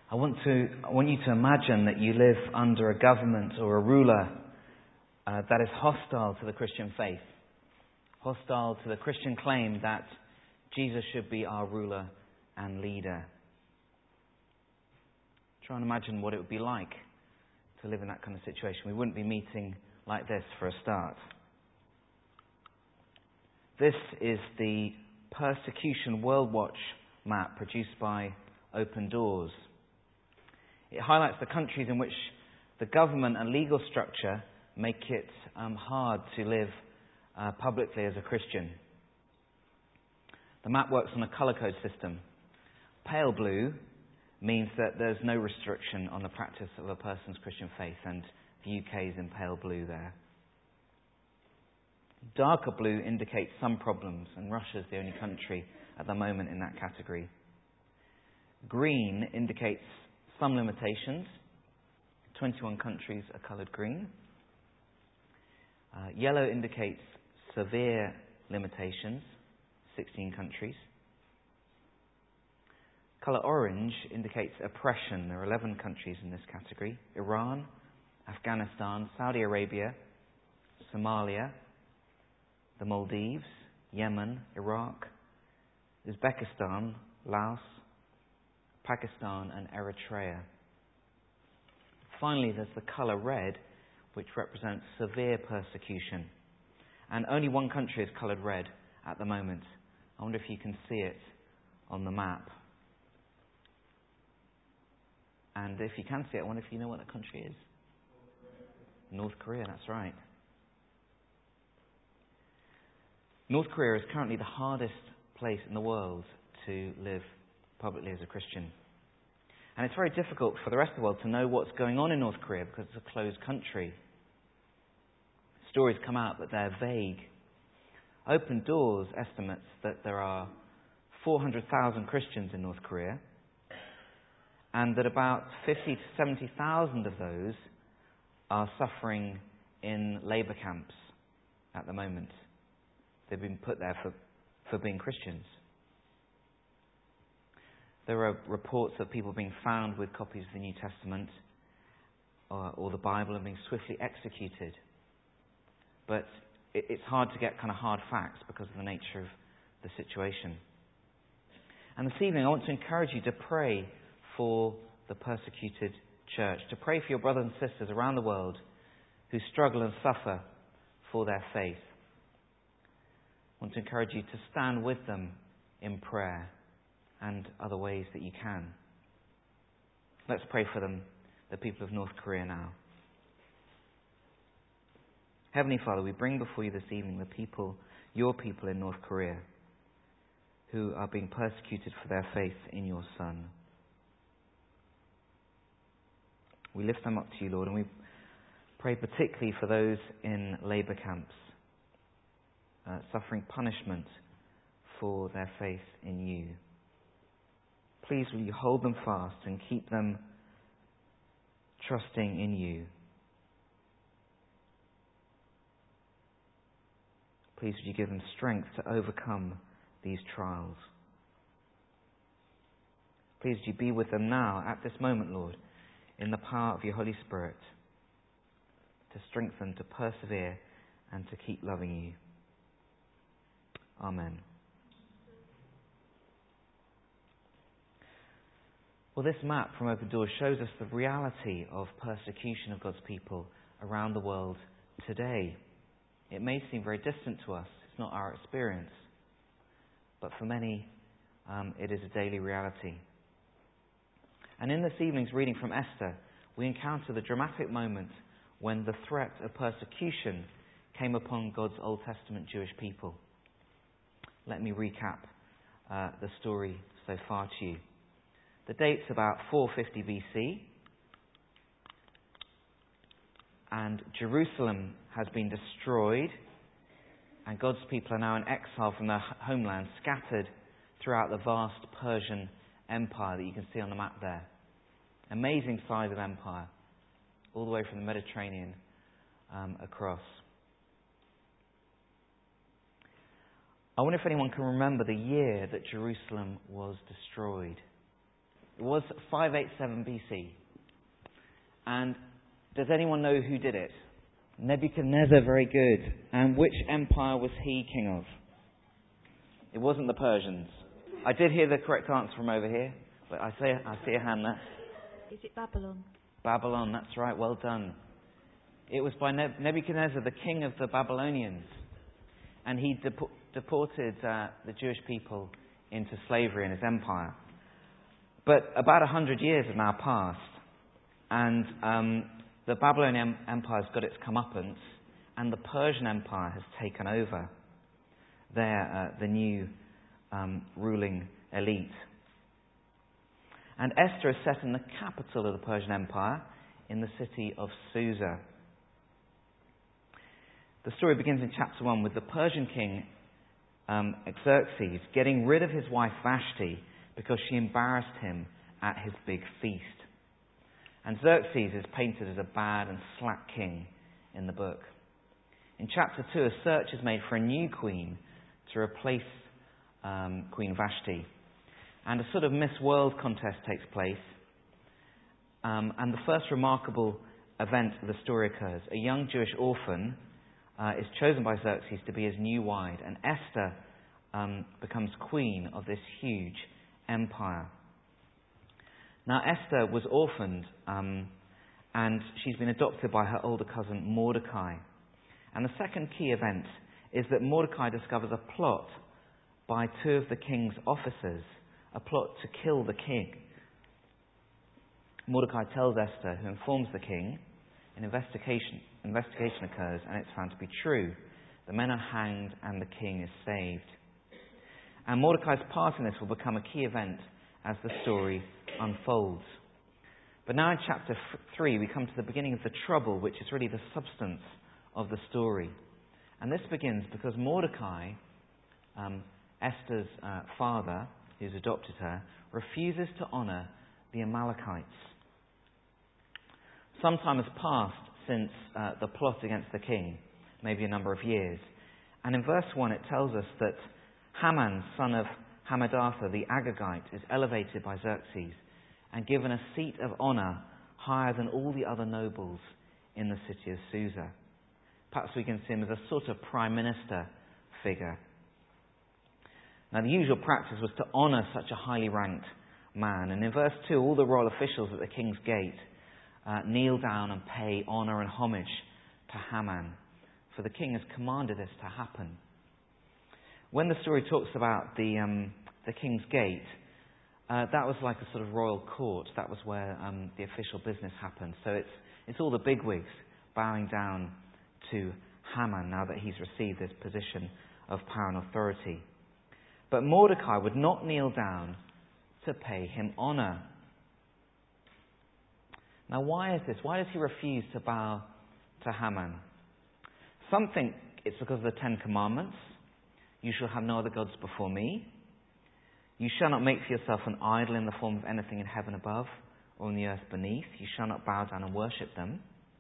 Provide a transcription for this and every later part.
I want you to imagine that you live under a government or a ruler that is hostile to the Christian faith, hostile to the Christian claim that Jesus should be our ruler and leader. Try and imagine what it would be like to live in that kind of situation. We wouldn't be meeting like this for a start. This is the Persecution World Watch map produced by Open Doors. It highlights the countries in which the government and legal structure make it hard to live publicly as a Christian. The map works on a colour code system. Pale blue means that there's no restriction on the practice of a person's Christian faith, and the UK is in pale blue there. Darker blue indicates some problems, and Russia is the only country at the moment in that category. Green indicates some limitations. 21 countries are coloured green. Yellow indicates severe limitations, 16 countries. Colour orange indicates oppression. There are 11 countries in this category. Iran, Afghanistan, Saudi Arabia, Somalia, the Maldives, Yemen, Iraq, Uzbekistan, Laos, Pakistan and Eritrea. Finally, there's the colour red, which represents severe persecution. And only one country is coloured red at the moment. I wonder if you can see it on the map. And if you can see it, I wonder if you know what that country is. North Korea, that's right. North Korea is currently the hardest place in the world to live publicly as a Christian. And it's very difficult for the rest of the world to know what's going on in North Korea because it's a closed country. Stories come out, but they're vague. Open Doors estimates that there are 400,000 Christians in North Korea, and that about 50 to 70,000 of those are suffering in labour camps at the moment. They've been put there for being Christians. There are reports of people being found with copies of the New Testament or the Bible and being swiftly executed. But it's hard to get kind of hard facts because of the nature of the situation. And this evening I want to encourage you to pray for the persecuted church, to pray for your brothers and sisters around the world who struggle and suffer for their faith. I want to encourage you to stand with them in prayer and other ways that you can. Let's pray for them, the people of North Korea now. Heavenly Father, we bring before you this evening the people, your people in North Korea, who are being persecuted for their faith in your Son. We lift them up to you, Lord, and we pray particularly for those in labour camps, suffering punishment for their faith in you. Please will you hold them fast and keep them trusting in you. Please would you give them strength to overcome these trials. Please would you be with them now at this moment, Lord, in the power of your Holy Spirit, to strengthen, to persevere and to keep loving you. Amen. Well, this map from Open Doors shows us the reality of persecution of God's people around the world today. It may seem very distant to us. It's not our experience. But for many, it is a daily reality. And in this evening's reading from Esther, we encounter the dramatic moment when the threat of persecution came upon God's Old Testament Jewish people. Let me recap the story so far to you. The date's about 450 BC, and Jerusalem has been destroyed, and God's people are now in exile from their homeland, scattered throughout the vast Persian Empire that you can see on the map there. Amazing size of empire, all the way from the Mediterranean across. I wonder if anyone can remember the year that Jerusalem was destroyed. It was 587 BC. And does anyone know who did it? Nebuchadnezzar, very good. And which empire was he king of? It wasn't the Persians. I did hear the correct answer from over here, but I see a hand there. Is it Babylon? Babylon, that's right, well done. It was by Nebuchadnezzar, the king of the Babylonians. And he deported the Jewish people into slavery in his empire. But about 100 years have now passed, and the Babylonian Empire's got its comeuppance, and the Persian Empire has taken over. They're the new ruling elite. And Esther is set in the capital of the Persian Empire, in the city of Susa. The story begins in chapter 1 with the Persian king Xerxes getting rid of his wife Vashti because she embarrassed him at his big feast. And Xerxes is painted as a bad and slack king in the book. In chapter 2, a search is made for a new queen to replace Queen Vashti. And a sort of Miss World contest takes place. And the first remarkable event of the story occurs. A young Jewish orphan is chosen by Xerxes to be his new wife. And Esther becomes queen of this huge empire. Now, Esther was orphaned, and she's been adopted by her older cousin Mordecai. And the second key event is that Mordecai discovers a plot by two of the king's officers, a plot to kill the king. Mordecai tells Esther, who informs the king. An investigation occurs, and it's found to be true. The men are hanged, and the king is saved. And Mordecai's part in this will become a key event as the story unfolds. But now in chapter 3, we come to the beginning of the trouble, which is really the substance of the story. And this begins because Mordecai, Esther's father, who's adopted her, refuses to honour the Amalekites. Some time has passed since the plot against the king, maybe a number of years. And in verse 1 it tells us that Haman, son of Hammedatha, the Agagite, is elevated by Xerxes and given a seat of honour higher than all the other nobles in the city of Susa. Perhaps we can see him as a sort of prime minister figure. Now, the usual practice was to honour such a highly ranked man. And in verse 2, all the royal officials at the king's gate kneel down and pay honour and homage to Haman, for the king has commanded this to happen. When the story talks about the king's gate, that was like a sort of royal court. That was where the official business happened. So it's all the bigwigs bowing down to Haman now that he's received this position of power and authority. But Mordecai would not kneel down to pay him honour. Now, why is this? Why does he refuse to bow to Haman? Some think it's because of the Ten Commandments. You shall have no other gods before me. You shall not make for yourself an idol in the form of anything in heaven above or in the earth beneath. You shall not bow down and worship them.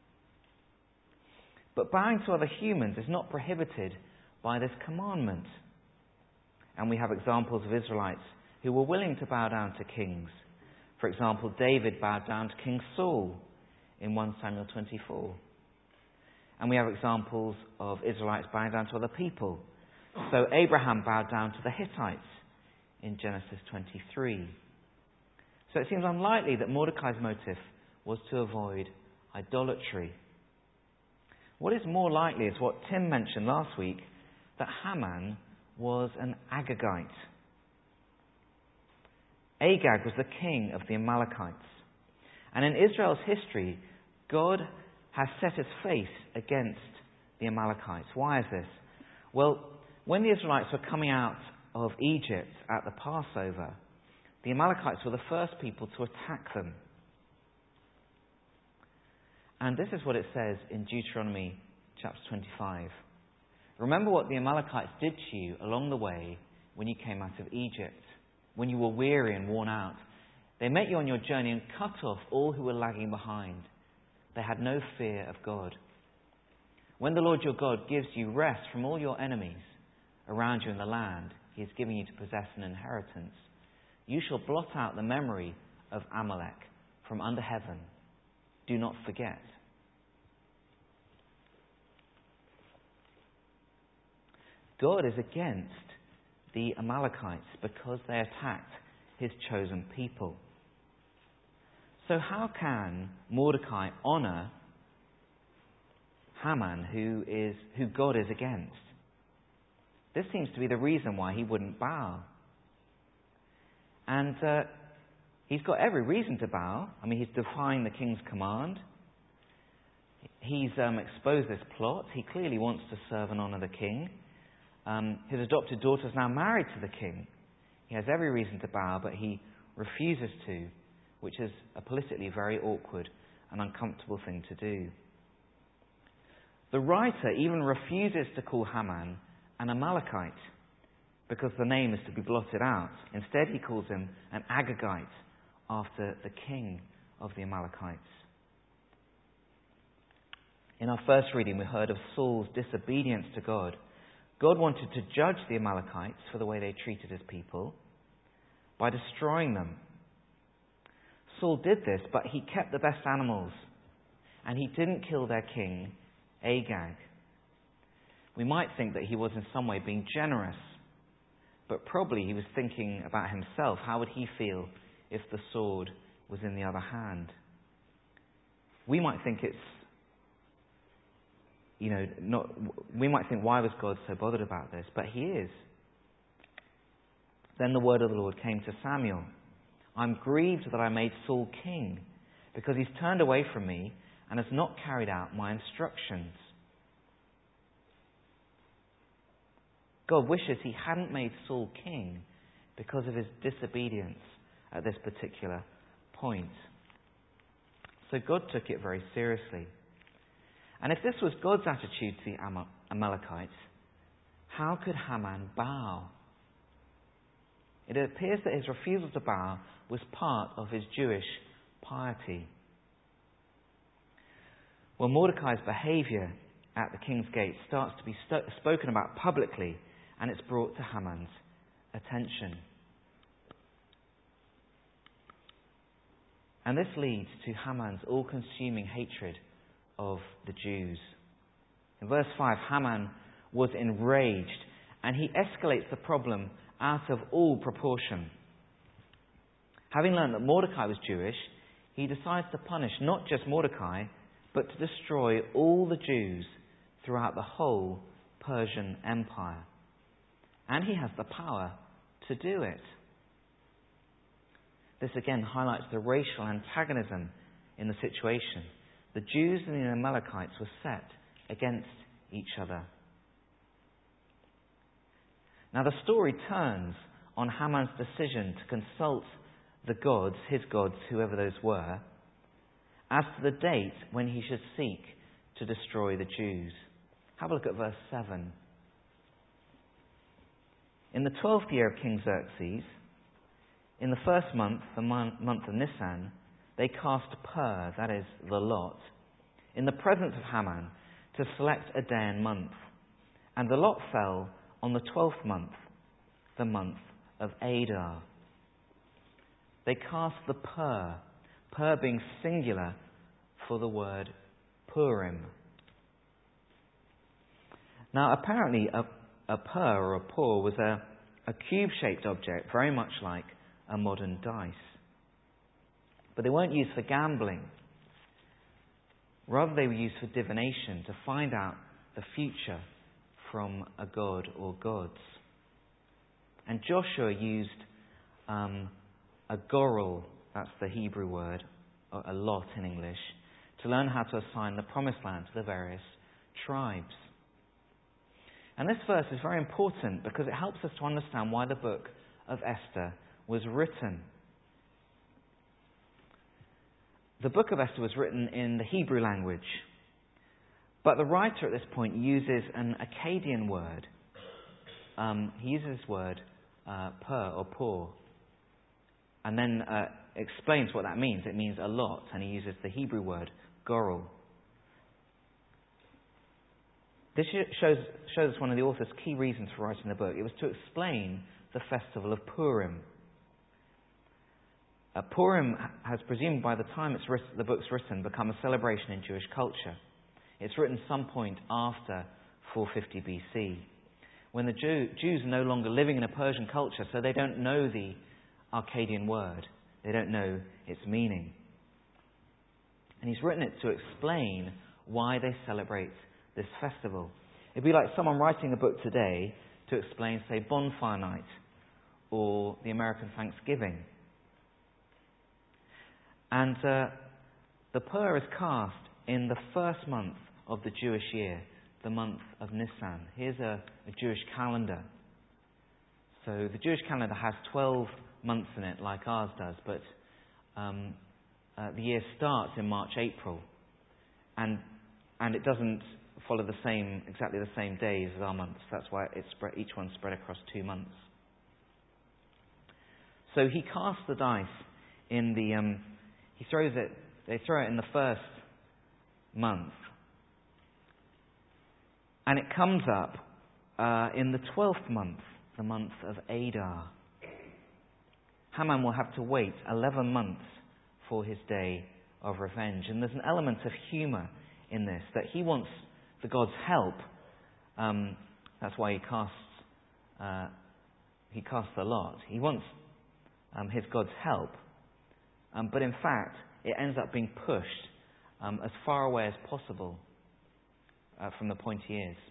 But bowing to other humans is not prohibited by this commandment. And we have examples of Israelites who were willing to bow down to kings. For example, David bowed down to King Saul in 1 Samuel 24. And we have examples of Israelites bowing down to other people. So Abraham bowed down to the Hittites in Genesis 23. So it seems unlikely that Mordecai's motive was to avoid idolatry. What is more likely is what Tim mentioned last week, that Haman was an Agagite. Agag was the king of the Amalekites. And in Israel's history, God has set his face against the Amalekites. Why is this? Well, when the Israelites were coming out of Egypt at the Passover, the Amalekites were the first people to attack them. And this is what it says in Deuteronomy chapter 25. Remember what the Amalekites did to you along the way when you came out of Egypt, when you were weary and worn out. They met you on your journey and cut off all who were lagging behind. They had no fear of God. When the Lord your God gives you rest from all your enemies around you in the land He is giving you to possess an inheritance, you shall blot out the memory of Amalek from under heaven. Do not forget. God is against the Amalekites because they attacked his chosen people. So how can Mordecai honour Haman, who God is against? This seems to be the reason why he wouldn't bow. And he's got every reason to bow. I mean, he's defying the king's command. He's exposed this plot. He clearly wants to serve and honour the king. His adopted daughter is now married to the king. He has every reason to bow, but he refuses to, which is a politically very awkward and uncomfortable thing to do. The writer even refuses to call Haman an Amalekite because the name is to be blotted out. Instead, he calls him an Agagite after the king of the Amalekites. In our first reading, we heard of Saul's disobedience to God. God wanted to judge the Amalekites for the way they treated his people by destroying them. Saul did this, but he kept the best animals, and he didn't kill their king, Agag. We might think that he was in some way being generous, but probably he was thinking about himself. How would he feel if the sword was in the other hand? We might think we might think, why was God so bothered about this? But he is. Then the word of the Lord came to Samuel. I'm grieved that I made Saul king, because he's turned away from me and has not carried out my instructions. God wishes he hadn't made Saul king because of his disobedience at this particular point. So God took it very seriously. And if this was God's attitude to the Amalekites, how could Haman bow? It appears that his refusal to bow was part of his Jewish piety. Well, Mordecai's behaviour at the king's gate starts to be spoken about publicly, and it's brought to Haman's attention. And this leads to Haman's all-consuming hatred of the Jews. In verse 5, Haman was enraged, and he escalates the problem out of all proportion. Having learned that Mordecai was Jewish, he decides to punish not just Mordecai, but to destroy all the Jews throughout the whole Persian Empire. And he has the power to do it. This again highlights the racial antagonism in the situation. The Jews and the Amalekites were set against each other. Now the story turns on Haman's decision to consult the gods, his gods, whoever those were, as to the date when he should seek to destroy the Jews. Have a look at verse 7. In the 12th year of King Xerxes, in the first month, the month of Nisan, they cast Pur, that is, the lot, in the presence of Haman to select a day and month. And the lot fell on the 12th month, the month of Adar. They cast the Pur being singular for the word Purim. Now, apparently, a Pur or a Pur was a cube-shaped object, very much like a modern dice. But they weren't used for gambling. Rather, they were used for divination, to find out the future from a god or gods. And Joshua used a gorel, that's the Hebrew word, or a lot in English, to learn how to assign the promised land to the various tribes. And this verse is very important because it helps us to understand why the book of Esther was written. The book of Esther was written in the Hebrew language, but the writer at this point uses an Akkadian word. He uses this word, pur or por, and then explains what that means. It means a lot, and he uses the Hebrew word, gorel. This shows us one of the author's key reasons for writing the book. It was to explain the festival of Purim. Purim has, presumed by the time the book's written, become a celebration in Jewish culture. It's written some point after 450 BC, when the Jews are no longer living in a Persian culture, so they don't know the Akkadian word. They don't know its meaning. And he's written it to explain why they celebrate this festival. It'd be like someone writing a book today to explain, say, Bonfire Night or the American Thanksgiving. And the Pur is cast in the first month of the Jewish year, the month of Nisan. Here's a Jewish calendar. So the Jewish calendar has 12 months in it, like ours does, but the year starts in March, April, and it doesn't follow exactly the same days as our months. That's why each one's spread across 2 months. So he casts the dice in the. He throws it. They throw it in the first month, and it comes up in the 12th month, the month of Adar. Haman will have to wait 11 months for his day of revenge, and there's an element of humour in this, that he wants the God's help. That's why he casts the lot. He wants his God's help, but in fact, it ends up being pushed as far away as possible from the point he is.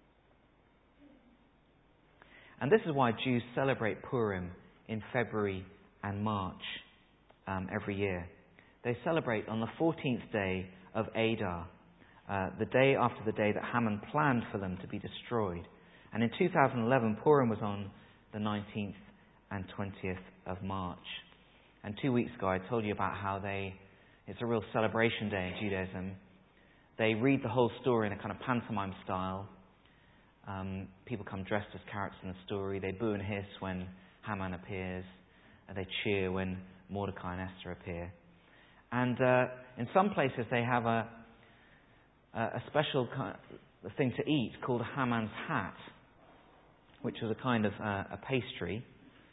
And this is why Jews celebrate Purim in February and March every year. They celebrate on the 14th day of Adar, the day after the day that Haman planned for them to be destroyed. And in 2011, Purim was on the 19th and 20th of March. And 2 weeks ago, I told you about how it's a real celebration day in Judaism. They read the whole story in a kind of pantomime style. People come dressed as characters in the story. They boo and hiss when Haman appears. They cheer when Mordecai and Esther appear. And in some places, they have a special thing to eat called a Haman's hat, which was a kind of a pastry.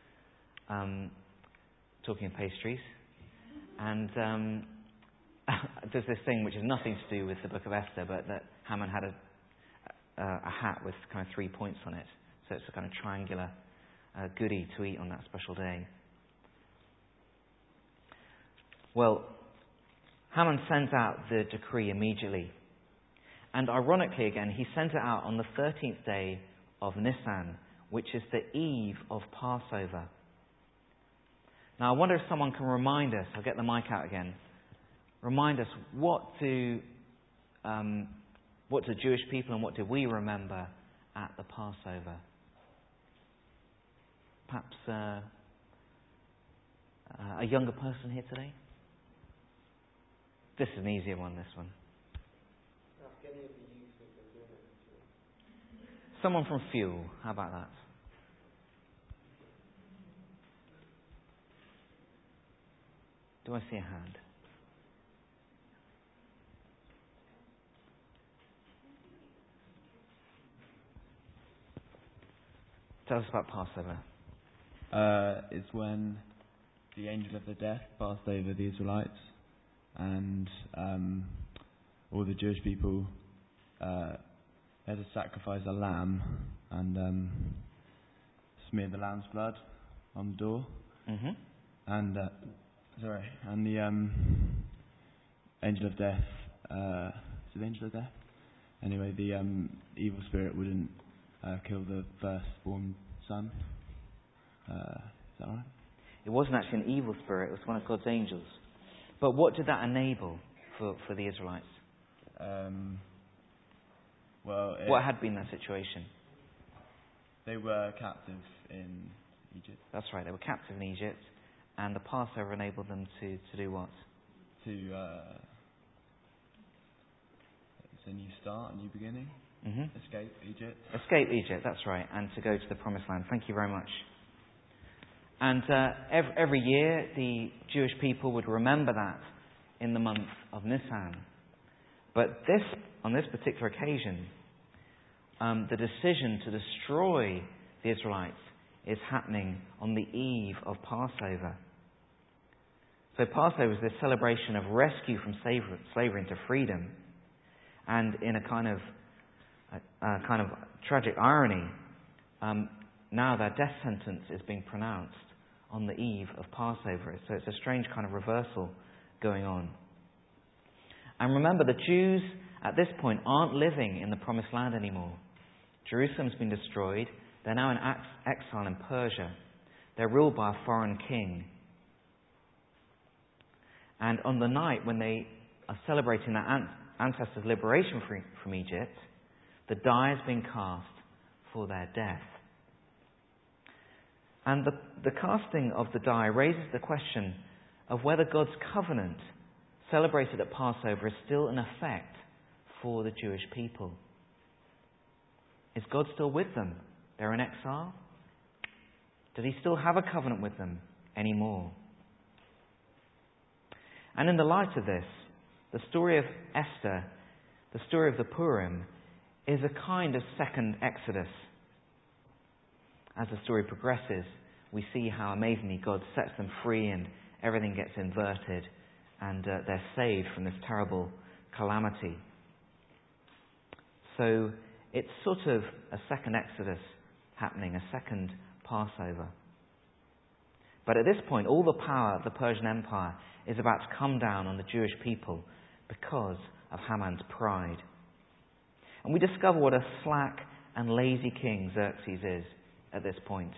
Talking of pastries. And there's this thing which has nothing to do with the Book of Esther, but that Haman had a hat with kind of 3 points on it. So it's a kind of triangular goodie to eat on that special day. Well, Haman sent out the decree immediately. And ironically again, he sent it out on the 13th day of Nisan, which is the eve of Passover. Now I wonder if someone can remind us, I'll get the mic out again, remind us what do Jewish people and what do we remember at the Passover? Perhaps a younger person here today? This is an easier one, this one. Someone from Fuel, how about that? Do I see a hand? Tell us about Passover. It's when the angel of the death passed over the Israelites, and all the Jewish people had to sacrifice a lamb and smear the lamb's blood on the door. Mm-hmm. And the angel of death. Is it the angel of death? Anyway, the evil spirit wouldn't kill the firstborn son. Is that right? It wasn't actually an evil spirit, it was one of God's angels. But what did that enable for the Israelites? What had been their situation? They were captive in Egypt. That's right, they were captive in Egypt, and the Passover enabled them to do what? It's a new start, a new beginning. Mm-hmm. Escape Egypt. Escape Egypt, that's right, and to go to the Promised Land. Thank you very much. And every year, the Jewish people would remember that in the month of Nisan. But on this particular occasion, the decision to destroy the Israelites is happening on the eve of Passover. So Passover is this celebration of rescue from slavery into freedom. And in a kind of tragic irony, now their death sentence is being pronounced on the eve of Passover. So it's a strange kind of reversal going on. And remember, the Jews at this point aren't living in the Promised Land anymore. Jerusalem's been destroyed. They're now in exile in Persia. They're ruled by a foreign king. And on the night when they are celebrating their ancestors' liberation from Egypt, the die is being cast for their death. And the casting of the die raises the question of whether God's covenant celebrated at Passover is still in effect for the Jewish people. Is God still with them? They're in exile. Does he still have a covenant with them anymore? And in the light of this, the story of Esther, the story of the Purim, is a kind of second Exodus. As the story progresses, we see how amazingly God sets them free and everything gets inverted and they're saved from this terrible calamity. So it's sort of a second Exodus happening, a second Passover. But at this point, all the power of the Persian Empire is about to come down on the Jewish people because of Haman's pride. And we discover what a slack and lazy king Xerxes is at this point.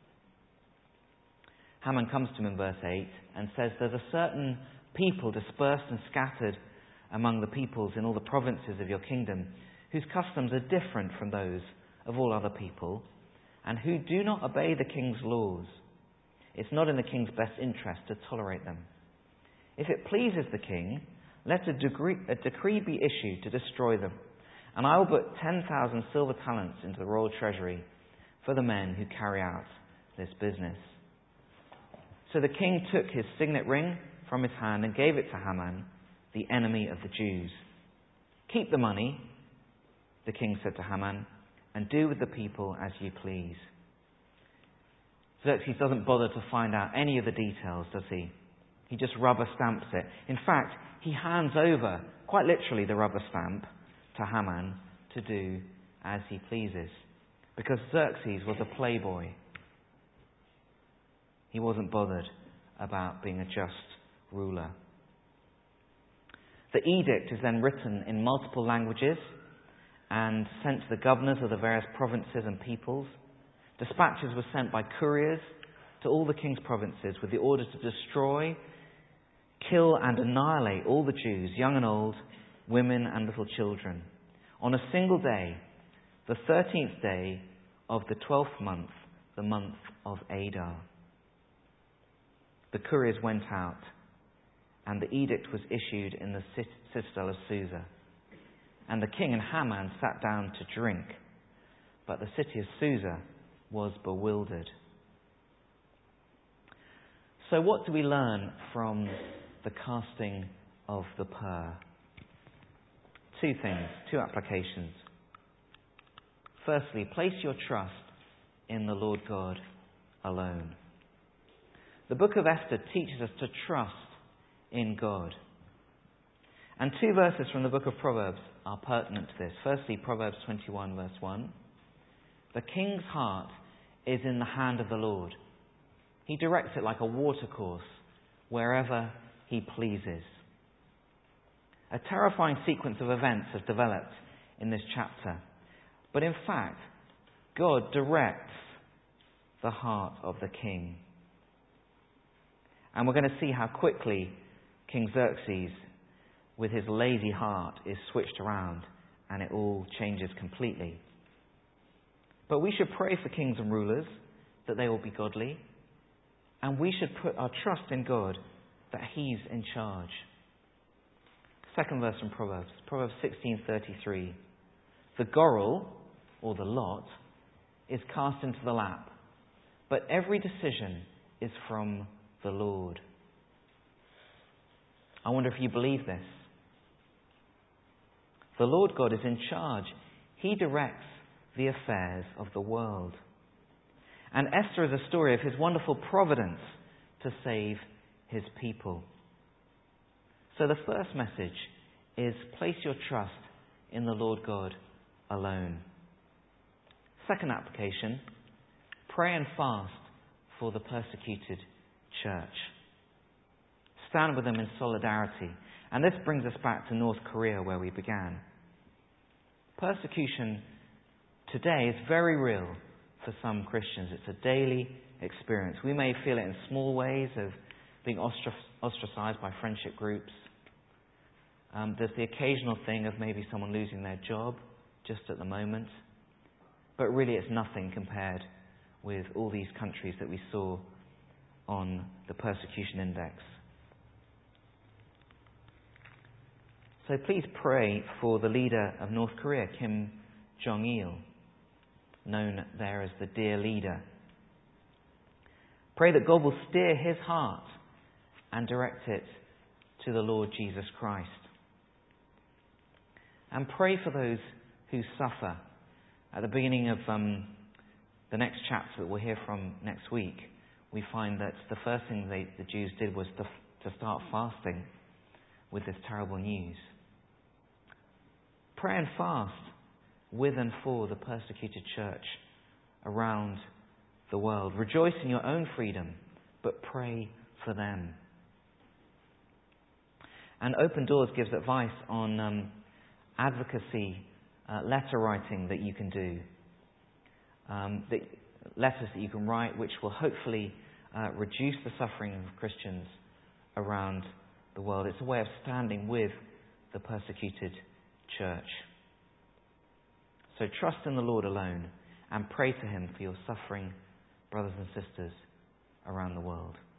Haman comes to him in verse 8 and says, "There's a certain people dispersed and scattered among the peoples in all the provinces of your kingdom, whose customs are different from those of all other people, and who do not obey the king's laws. It's not in the king's best interest to tolerate them. If it pleases the king, let a decree be issued to destroy them, and I will put 10,000 silver talents into the royal treasury for the men who carry out this business." So the king took his signet ring from his hand and gave it to Haman, the enemy of the Jews. "Keep the money," the king said to Haman, "and do with the people as you please." Xerxes doesn't bother to find out any of the details, does he? He just rubber stamps it. In fact, he hands over, quite literally, the rubber stamp to Haman to do as he pleases. Because Xerxes was a playboy. He wasn't bothered about being a just ruler. The edict is then written in multiple languages and sent to the governors of the various provinces and peoples. Dispatches were sent by couriers to all the king's provinces with the order to destroy, kill and annihilate all the Jews, young and old, women and little children, on a single day, the 13th day of the 12th month, the month of Adar. The couriers went out, and the edict was issued in the citadel of Susa. And the king and Haman sat down to drink, but the city of Susa was bewildered. So what do we learn from the casting of the pur? Two things, two applications. Firstly, place your trust in the Lord God alone. The book of Esther teaches us to trust in God. And two verses from the book of Proverbs are pertinent to this. Firstly, Proverbs 21 verse 1. "The king's heart is in the hand of the Lord. He directs it like a watercourse wherever he pleases." A terrifying sequence of events has developed in this chapter. But in fact, God directs the heart of the king. And we're going to see how quickly King Xerxes, with his lazy heart, is switched around and it all changes completely. But we should pray for kings and rulers that they will be godly. And we should put our trust in God that he's in charge. Second verse from Proverbs 16:33. "The gorel," or the lot, "is cast into the lap, but every decision is from the Lord." I wonder if you believe this. The Lord God is in charge. He directs the affairs of the world. And Esther is a story of his wonderful providence to save his people. So the first message is place your trust in the Lord God alone. Second application, pray and fast for the persecuted church. Stand with them in solidarity. And this brings us back to North Korea where we began. Persecution today is very real for some Christians. It's a daily experience. We may feel it in small ways of being ostracized by friendship groups. There's the occasional thing of maybe someone losing their job just at the moment. But really it's nothing compared with all these countries that we saw on the persecution index. So please pray for the leader of North Korea, Kim Jong-il, known there as the Dear Leader. Pray that God will steer his heart and direct it to the Lord Jesus Christ. And pray for those who suffer. At the beginning of the next chapter that we'll hear from next week, we find that the first thing the Jews did was to start fasting with this terrible news. Pray and fast with and for the persecuted church around the world. Rejoice in your own freedom, but pray for them. And Open Doors gives advice on advocacy, letter writing that you can do. Letters that you can write which will hopefully reduce the suffering of Christians around the world. It's a way of standing with the persecuted church. So trust in the Lord alone and pray to him for your suffering brothers and sisters around the world.